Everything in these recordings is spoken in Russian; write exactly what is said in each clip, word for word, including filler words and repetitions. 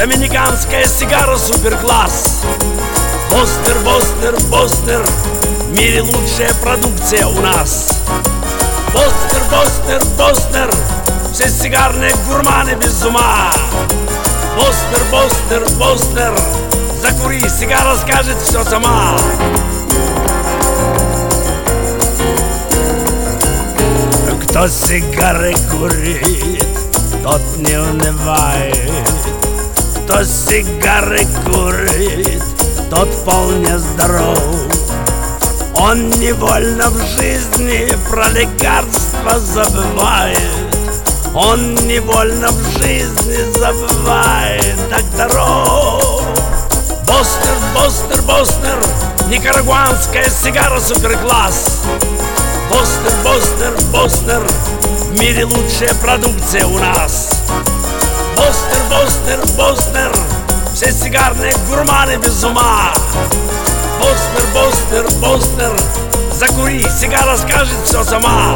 Доминиканская сигара супер-класс. Бостер, Бостер, Бостер, в мире лучшая продукция у нас. Бостер, Бостер, Бостер, все сигарные гурманы без ума. Бостер, Бостер, Бостер, закури, сигара скажет все сама. Кто сигары курит, тот не унывает. Кто сигары курит, тот вполне здоров. Он невольно в жизни про лекарства забывает. Он невольно в жизни забывает докторов. Бостер, Бостер, Бостер, никарагуанская сигара супер-класс. Бостер, Бостер, Бостер, в мире лучшая продукция у нас. Бостер, Бостер, Бостер, все сигарные гурманы без ума. Бостер, Бостер, Бостер, закури, сигара скажет все сама.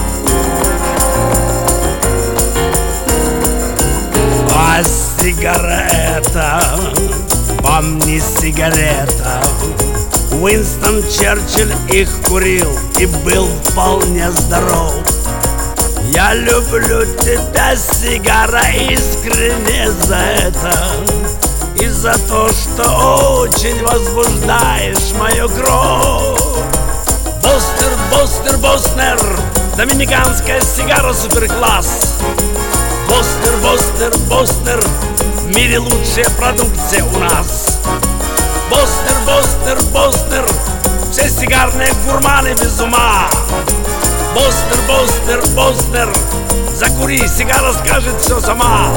А сигарета вам не сигарета. Уинстон Черчилль их курил и был вполне здоров. Я люблю тебя, сигара, искренне за это. И за то, что очень возбуждаешь мою кровь. Бостер, Бостер, Бостер, доминиканская сигара супер-класс. Бостер, Бостер, Бостер, в мире лучшая продукция у нас. Бостер, Бостер, Бостер, все сигарные гурманы без ума. Бостер, Бостер, Бостер, закури, сигара скажет все сама.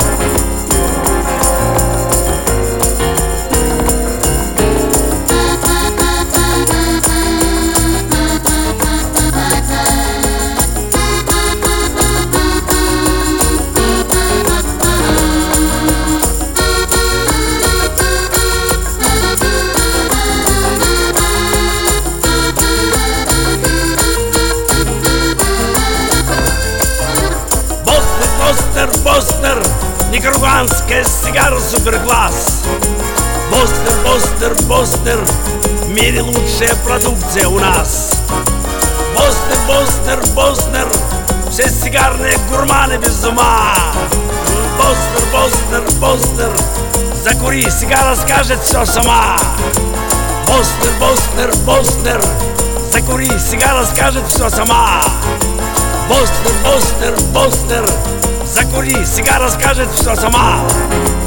Бостер, Бостер, никарагуанская сигара супер-класс. Бостер, Бостер, Бостер, в мире лучшая продукция у нас. Бостер, Бостер, Бостер, все сигарные гурманы без ума. Бостер, Бостер, Бостер, закури, сигара скажет все сама. Бостер, Бостер, Бостер, закури, сигара скажет все сама. Бостер, Бостер, Бостер, закури, сигара скажет все сама.